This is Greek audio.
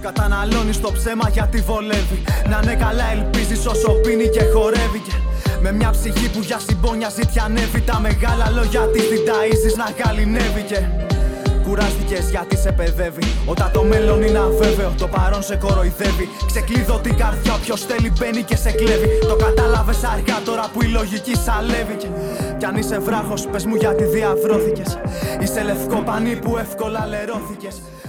Καταναλώνεις το ψέμα γιατί βολεύει. Να είναι καλά ελπίζεις όσο πίνει και χορεύει. Με μια ψυχή που για συμπόνια ζητιανεύει. Τα μεγάλα λόγια της την ταΐζεις να γαληνεύει. Και κουράστηκες γιατί σε παιδεύει. Όταν το μέλλον είναι αβέβαιο, το παρόν σε κοροϊδεύει. Ξεκλείδω την καρδιά, όποιος θέλει μπαίνει και σε κλέβει. Το κατάλαβες αργά τώρα που η λογική σαλεύει. Κι αν είσαι βράχος πες μου γιατί διαβρώθηκες. Είσαι λευκό πανί που εύκολα λερώθηκες.